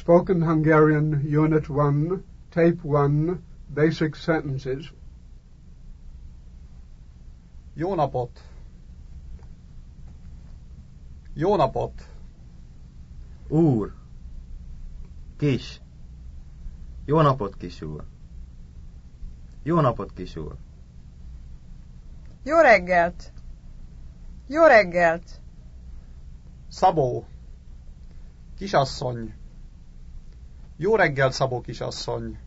Spoken Hungarian Unit 1, Tape 1, Basic Sentences. Jó napot! Jó napot! Úr! Kis! Jó napot, kis úr! Jó napot, kis úr! Jó reggelt! Jó reggelt! Szabó! Kisasszony! Jó reggelt, Szabó kisasszony!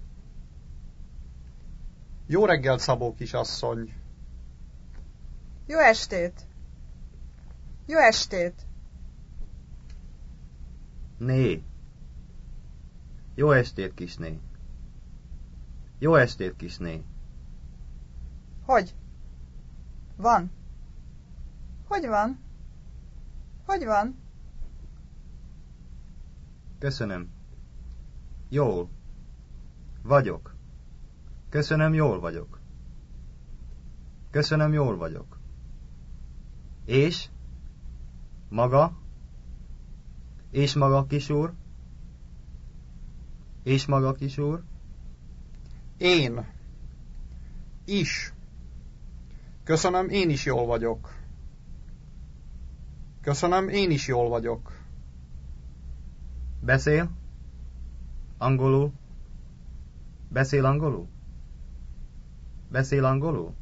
Jó reggelt, Szabó kisasszony! Jó estét! Jó estét! Né! Jó estét, kisné! Jó estét, kisné! Hogy? Van? Hogy van? Hogy van? Köszönöm. Jól. Vagyok. Köszönöm, jól vagyok. Köszönöm, jól vagyok. És? Maga? És maga, kis úr? És maga, kis úr? Én. Is. Köszönöm, én is jól vagyok. Köszönöm, én is jól vagyok. Beszél? Angolul? Beszél angolul? Beszél angolul?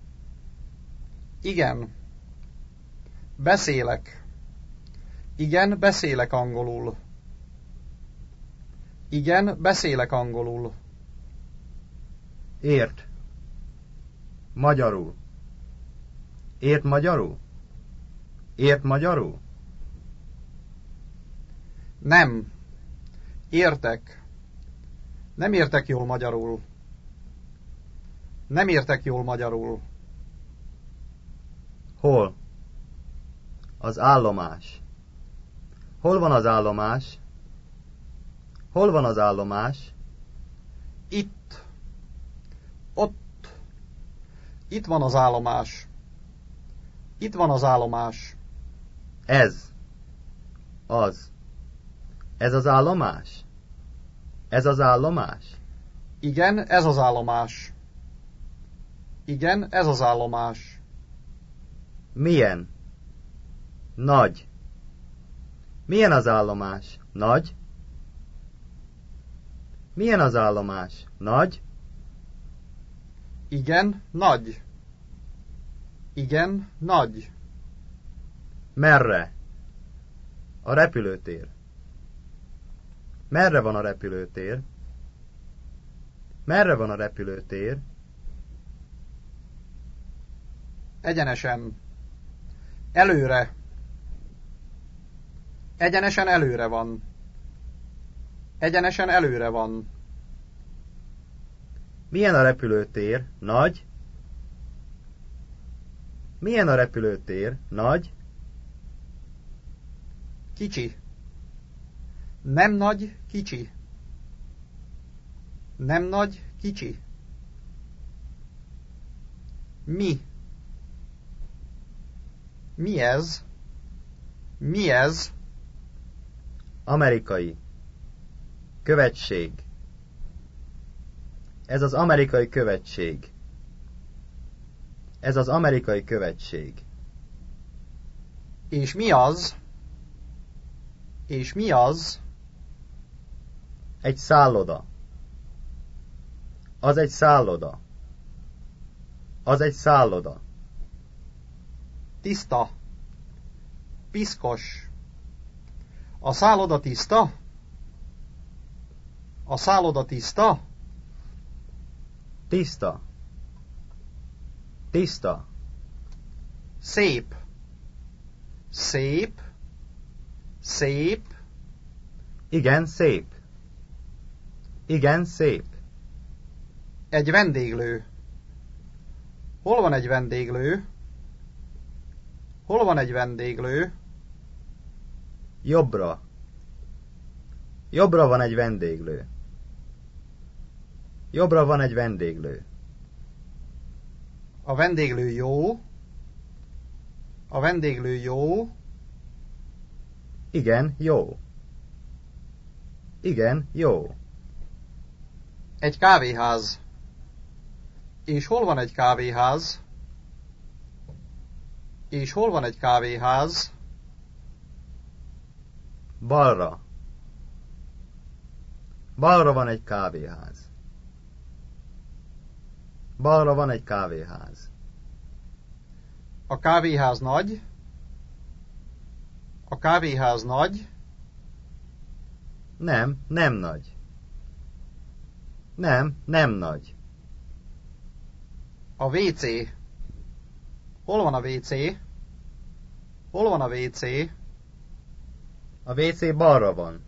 Igen. Beszélek. Igen, beszélek angolul. Igen, beszélek angolul. Ért. Magyarul. Ért magyarul? Ért magyarul? Nem. Értek. Nem értek jól magyarul. Nem értek jól magyarul. Hol? Az állomás. Hol van az állomás? Hol van az állomás? Itt. Ott. Itt van az állomás. Itt van az állomás. Ez. Az. Ez az állomás? Ez az állomás? Igen, ez az állomás. Igen, ez az állomás. Milyen? Nagy. Milyen az állomás? Nagy? Milyen az állomás? Nagy? Igen, nagy. Igen, nagy. Merre? A repülőtér. Merre van a repülőtér? Merre van a repülőtér? Egyenesen. Előre. Egyenesen előre van. Egyenesen előre van. Milyen a repülőtér? Nagy? Milyen a repülőtér? Nagy? Kicsi. Nem nagy, kicsi. Nem nagy, kicsi. Mi? Mi ez? Mi ez? Amerikai. Követség. Ez az amerikai követség. Ez az amerikai követség. És mi az? És mi az? Egy szálloda. Az egy szálloda. Az egy szálloda. Tiszta. Piszkos. A szálloda tiszta? A szálloda tiszta? Tiszta. Tiszta. Szép. Szép. Szép. Igen, szép. Igen, szép. Egy vendéglő. Hol van egy vendéglő? Hol van egy vendéglő? Jobbra. Jobbra van egy vendéglő. Jobbra van egy vendéglő. A vendéglő jó. A vendéglő jó. Igen, jó. Igen, jó. Egy kávéház. És hol van egy kávéház? És hol van egy kávéház? Balra. Balra van egy kávéház. Balra van egy kávéház. A kávéház nagy. A kávéház nagy. Nem, nem nagy. Nem, nem nagy. A WC. Hol van a WC? Hol van a WC? A WC balra van.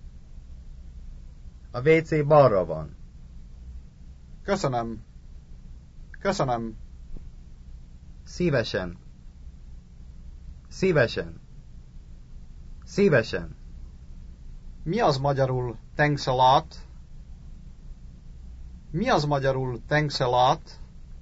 A WC balra van. Köszönöm. Köszönöm. Szívesen. Szívesen. Szívesen. Mi az magyarul thanks a lot? Mi az magyarul thanks a lot?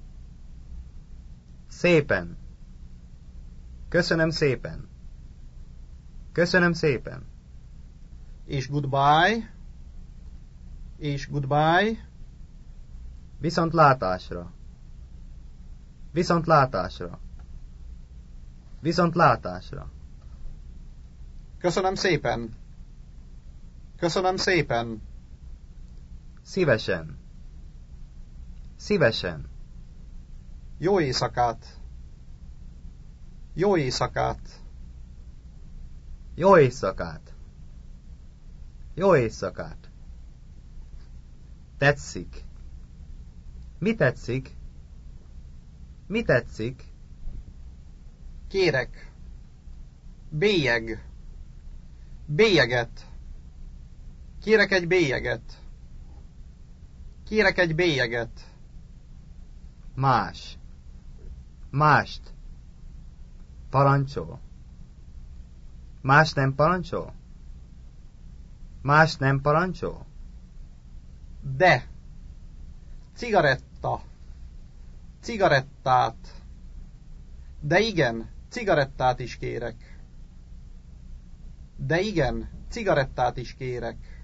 Szépen. Köszönöm szépen. Köszönöm szépen. És goodbye? És goodbye? Viszontlátásra. Viszontlátásra. Viszontlátásra. Köszönöm szépen. Köszönöm szépen. Szívesen. Szívesen. Jó éjszakát. Jó éjszakát. Jó éjszakát. Jó éjszakát. Tetszik. Mi tetszik? Mi tetszik? Kérek. Bélyeg. Bélyeget. Kérek egy bélyeget. Kérek egy bélyeget. Más. Mást. Parancsol. Más nem parancsol? Más nem parancsol? De. Cigaretta. Cigarettát. De igen, cigarettát is kérek. De igen, cigarettát is kérek.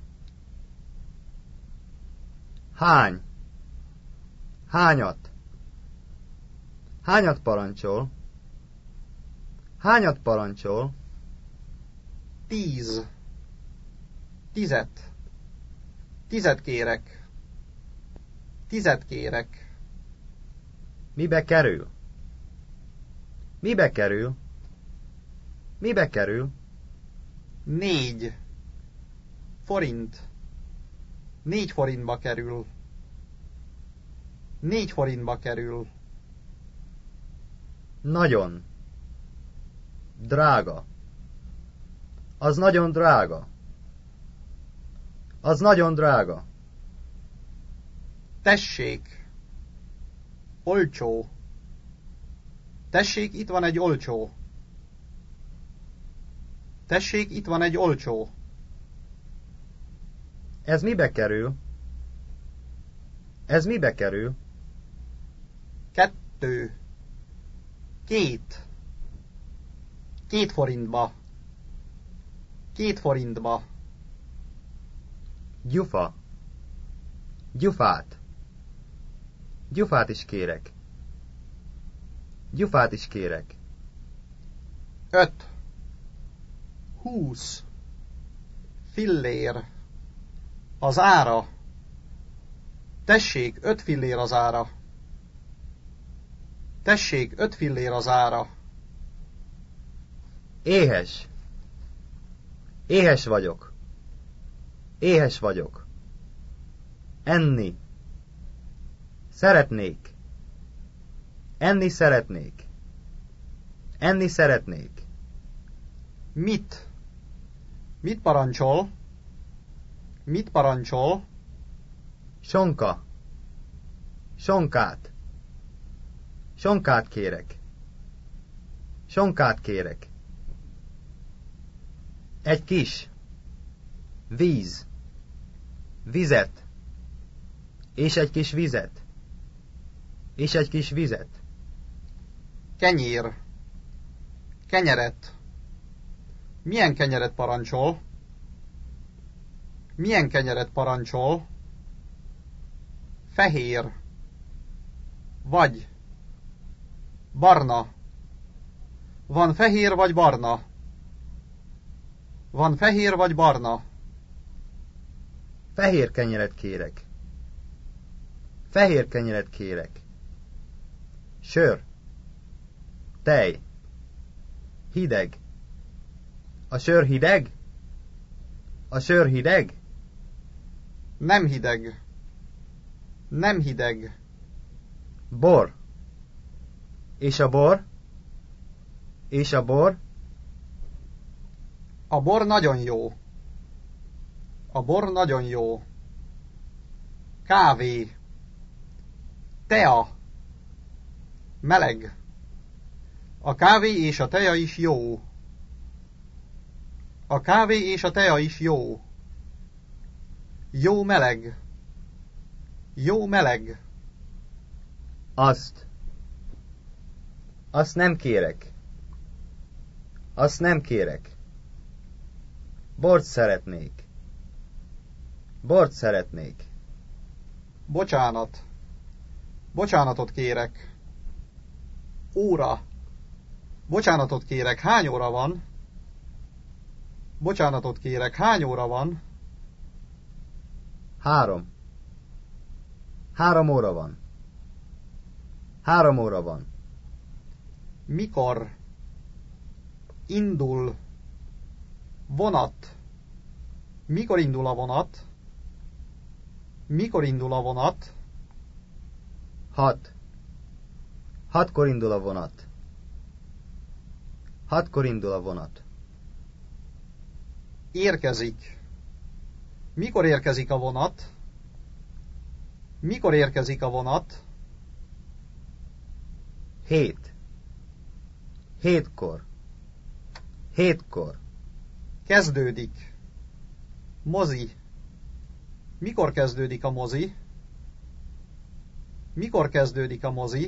Hány? Hányat? Hányat parancsol? Hányat parancsol? 10. 10. 10 kérek. 10 kérek. Mibe kerül? Mibe kerül? Mibe kerül? 4 forint. 4 forintba kerül. 4 forintba kerül. Nagyon. Drága. Az nagyon drága. Az nagyon drága. Tessék. Olcsó. Tessék, itt van egy olcsó. Tessék, itt van egy olcsó. Ez mibe kerül? Ez mibe kerül? 2. 2. 2 forintba. 2 forintba. Gyufa. Gyufát. Gyufát is kérek. Gyufát is kérek. 5. 20. Fillér. Az ára. Tessék, 5 fillér az ára. Tessék, 5 fillér az ára. Éhes. Éhes vagyok. Éhes vagyok. Enni. Szeretnék. Enni szeretnék. Enni szeretnék. Mit? Mit parancsol? Mit parancsol? Sonka. Sonkát. Sonkát kérek. Sonkát kérek. Egy kis. Víz. Vizet. És egy kis vizet. És egy kis vizet. Kenyér. Kenyeret. Milyen kenyeret parancsol? Milyen kenyeret parancsol? Fehér. Vagy. Barna. Van fehér vagy barna? Van fehér vagy barna? Fehér kenyeret kérek. Fehér kenyeret kérek. Sör. Tej. Hideg. A sör hideg? A sör hideg? Nem hideg. Nem hideg. Bor. És a bor? És a bor? A bor nagyon jó. A bor nagyon jó. Kávé. Tea. Meleg. A kávé és a tea is jó. A kávé és a tea is jó. Jó meleg. Jó meleg. Azt. Azt nem kérek. Azt nem kérek. Bort szeretnék. Bort szeretnék. Bocsánat. Bocsánatot kérek. Óra. Bocsánatot kérek. Hány óra van? Bocsánatot kérek. Hány óra van? 3. 3 óra van. 3 óra van. Mikor? Indul. Vonat. Mikor indul a vonat? Mikor indul a vonat? 6. 6-kor indul a vonat. 6-kor indul a vonat. Érkezik. Mikor érkezik a vonat? Mikor érkezik a vonat? 7. 7-kor. 7-kor. Kezdődik. Mozi. Mikor kezdődik a mozi? Mikor kezdődik a mozi?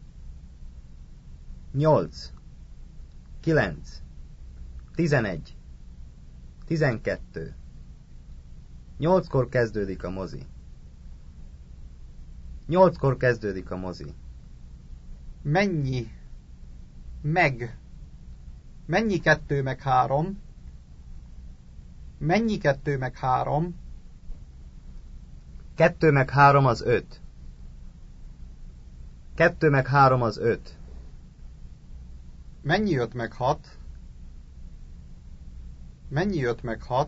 8. 9. 11. 12. 8-kor kezdődik a mozi. 8-kor kezdődik a mozi. Mennyi? Meg. Mennyi 2 meg 3? Mennyi 2 meg 3? 2 meg 3 az 5. 2 meg 3 az 5. Mennyi 5 meg 6? Mennyi 5 meg 6?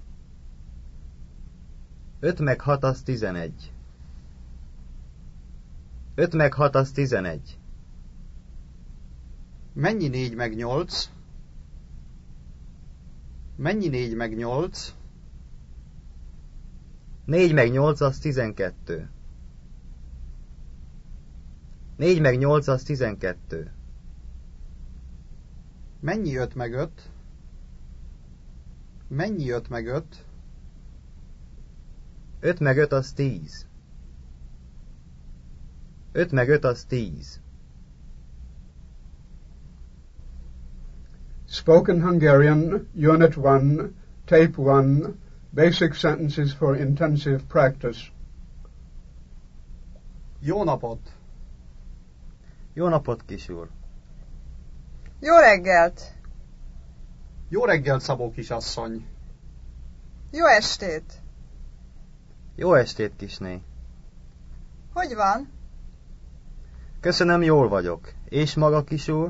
5 meg 6 az 11. 5 meg 6 az 11. Mennyi 4 meg 8? Mennyi 4 meg 8? 4 meg 8 az 12. 4 meg 8 az 12. Mennyi 5 meg 5? Mennyi 5 meg 5? 5 meg 5 az 10. 5 meg 5 az 10. Spoken Hungarian, Unit 1, Tape 1, Basic Sentences for Intensive Practice. Jó napot! Jó napot, kisúr! Jó reggelt! Jó reggelt, Szabó kisasszony! Jó estét! Jó estét, kisné! Hogy van? Köszönöm, jól vagyok. És maga, kisúr?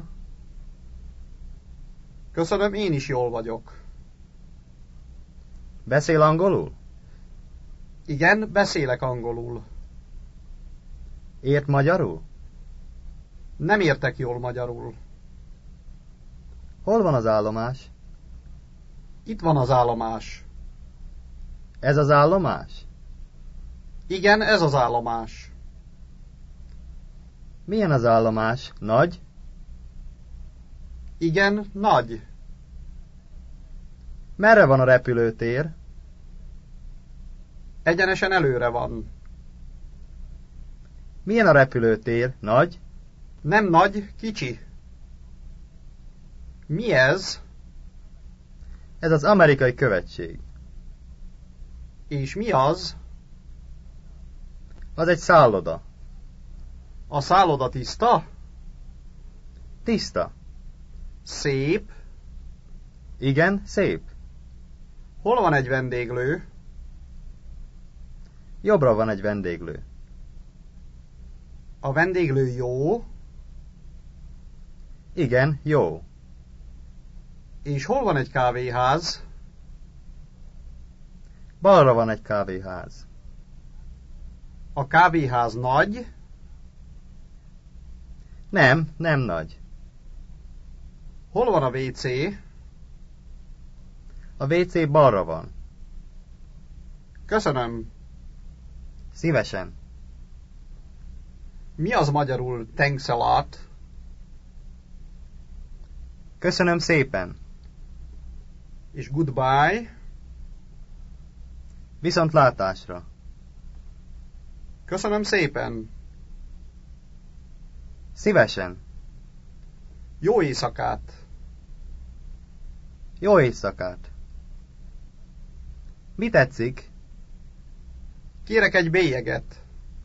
Köszönöm, én is jól vagyok. Beszél angolul? Igen, beszélek angolul. Ért magyarul? Nem értek jól magyarul. Hol van az állomás? Itt van az állomás. Ez az állomás? Igen, ez az állomás. Milyen az állomás? Nagy? Igen, nagy. Merre van a repülőtér? Egyenesen előre van. Milyen a repülőtér? Nagy? Nem nagy, kicsi. Mi ez? Ez az amerikai követség. És mi az? Az egy szálloda. A szálloda tiszta? Tiszta. Szép? Igen, szép. Hol van egy vendéglő? Jobbra van egy vendéglő. A vendéglő jó? Igen, jó. És hol van egy kávéház? Balra van egy kávéház. A kávéház nagy? Nem, nem nagy. Hol van a WC? A WC balra van. Köszönöm. Szívesen. Mi az magyarul thanks a lot? Köszönöm szépen. És goodbye? Viszontlátásra. Köszönöm szépen. Szívesen. Jó éjszakát. Jó éjszakát. Mi tetszik? Kérek egy bélyeget.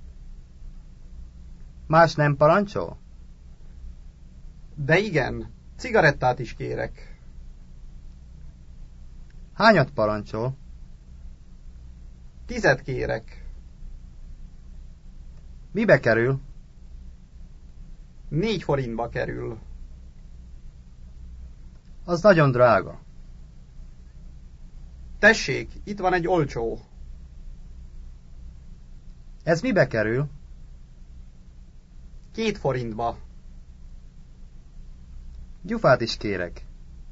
Más nem parancsol? De igen, cigarettát is kérek. Hányat parancsol? 10 kérek. Mibe kerül? 4 forintba kerül. Az nagyon drága. Tessék, itt van egy olcsó. Ez mibe kerül? 2 forintba. Gyufát is kérek.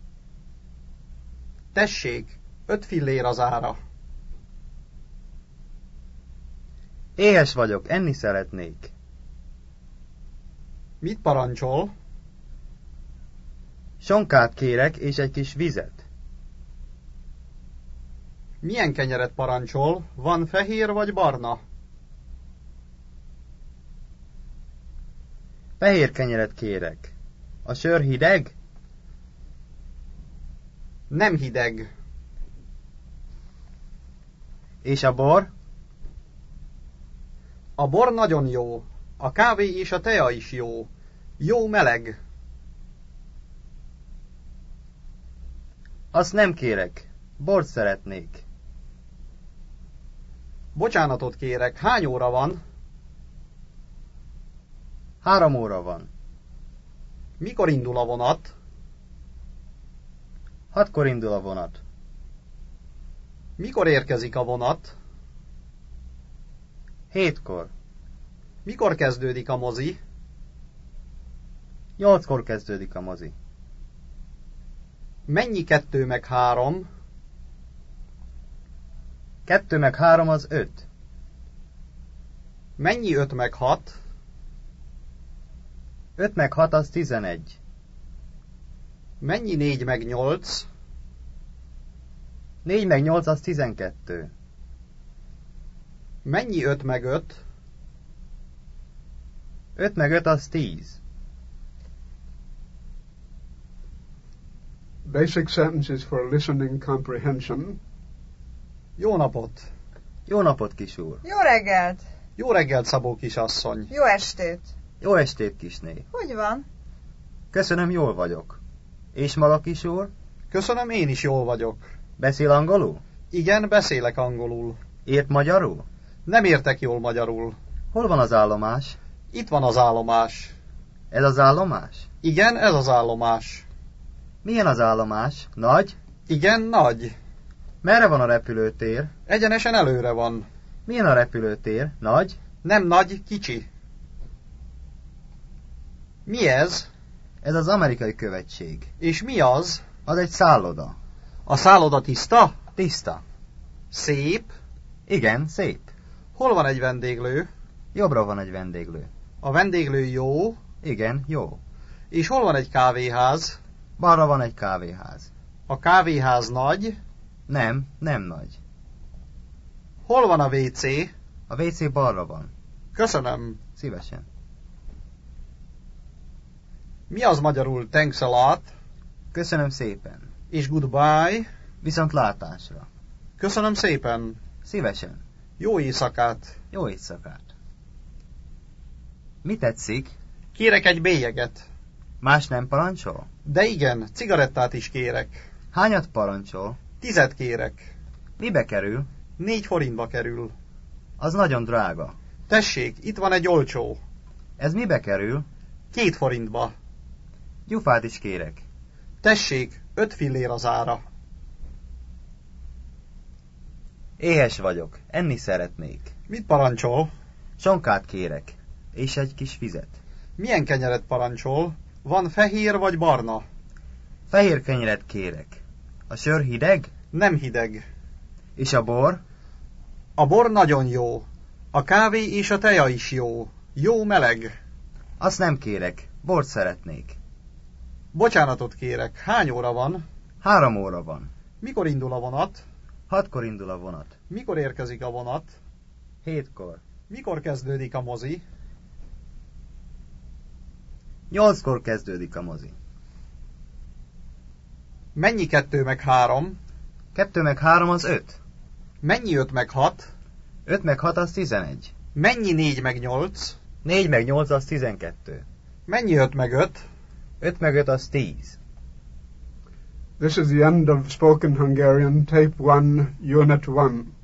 Tessék, 5 fillér az ára. Éhes vagyok, enni szeretnék. Mit parancsol? Sonkát kérek és egy kis vizet. Milyen kenyeret parancsol? Van fehér vagy barna? Fehér kenyeret kérek. A sör hideg? Nem hideg. És a bor? A bor nagyon jó. A kávé és a tea is jó. Jó meleg. Azt nem kérek. Bort szeretnék. Bocsánatot kérek, hány óra van? 3 óra van. Mikor indul a vonat? 6-kor indul a vonat. Mikor érkezik a vonat? 7-kor. Mikor kezdődik a mozi? 8-kor kezdődik a mozi. Mennyi 2 meg 3? 2 meg 3 az 5. Mennyi 5 meg 6? 5 meg 6 az 11. Mennyi 4 meg 8? 4 meg 8 az 12. Mennyi 5 meg 5? 5 meg 5 az 10. Basic sentences for listening comprehension. Jó napot! Jó napot, kis úr! Jó reggelt! Jó reggelt, Szabó kisasszony! Jó estét! Jó estét, kisné! Hogy van? Köszönöm, jól vagyok. És maga, kis úr? Köszönöm, én is jól vagyok. Beszél angolul? Igen, beszélek angolul. Ért magyarul? Nem értek jól magyarul. Hol van az állomás? Itt van az állomás. Ez az állomás? Igen, ez az állomás. Milyen az állomás? Nagy? Igen, nagy. Merre van a repülőtér? Egyenesen előre van. Milyen a repülőtér? Nagy? Nem nagy, kicsi. Mi ez? Ez az amerikai követség. És mi az? Az egy szálloda. A szálloda tiszta? Tiszta. Szép? Igen, szép. Hol van egy vendéglő? Jobbra van egy vendéglő. A vendéglő jó? Igen, jó. És hol van egy kávéház? Balra van egy kávéház. A kávéház nagy? Nem, nem nagy. Hol van a WC? A WC balra van. Köszönöm. Szívesen. Mi az magyarul thanks a lot? Köszönöm szépen. És goodbye? Viszontlátásra. Köszönöm szépen. Szívesen. Jó éjszakát. Jó éjszakát. Mi tetszik? Kérek egy bélyeget. Más nem parancsol? De igen, cigarettát is kérek. Hányat parancsol? 10 kérek. Mibe kerül? 4 forintba kerül. Az nagyon drága. Tessék, itt van egy olcsó. Ez mibe kerül? 2 forintba. Gyufát is kérek. Tessék, 5 fillér az ára. Éhes vagyok, enni szeretnék. Mit parancsol? Sonkát kérek, és egy kis vizet. Milyen kenyeret parancsol? Van fehér vagy barna? Fehér kenyeret kérek. A sör hideg? Nem hideg. És a bor? A bor nagyon jó. A kávé és a teja is jó. Jó meleg. Azt nem kérek, bort szeretnék. Bocsánatot kérek. Hány óra van? 3 óra van. Mikor indul a vonat? 6-kor indul a vonat. Mikor érkezik a vonat? 7-kor. Mikor kezdődik a mozi? 8-kor kezdődik a mozi. Mennyi 2 meg 3? 2 meg 3 az 5. Mennyi 5 meg 6? 5 meg 6 az 11. Mennyi 4 meg 8? 4 meg 8 az 12. Mennyi 5 meg 5? 5 meg 5 az 10. This is the end of Spoken Hungarian, Tape 1, Unit 1.